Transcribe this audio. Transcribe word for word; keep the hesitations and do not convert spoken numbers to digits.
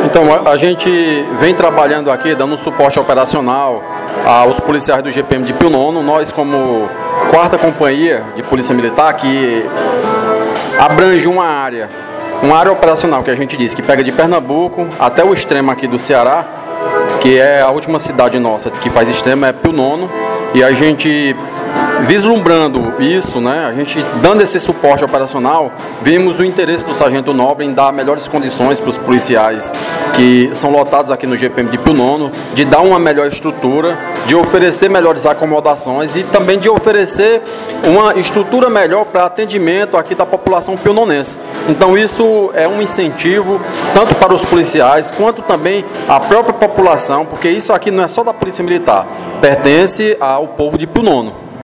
Então, a, a gente vem trabalhando aqui, dando um suporte operacional aos policiais do G P M de Pio Nono. Nós, como quarta companhia de Polícia Militar, que abrange uma área, uma área operacional que a gente diz, que pega de Pernambuco até o extremo aqui do Ceará, que é a última cidade nossa que faz extremo, é Pio Nono, e a gente, vislumbrando isso, né, a gente dando esse suporte operacional, vimos o interesse do Sargento Nobre em dar melhores condições para os policiais que são lotados aqui no G P M de Pio Nono, de dar uma melhor estrutura, de oferecer melhores acomodações e também de oferecer uma estrutura melhor para atendimento aqui da população piononense. Então isso é um incentivo tanto para os policiais quanto também a própria população, porque isso aqui não é só da Polícia Militar, pertence ao povo de Pio Nono.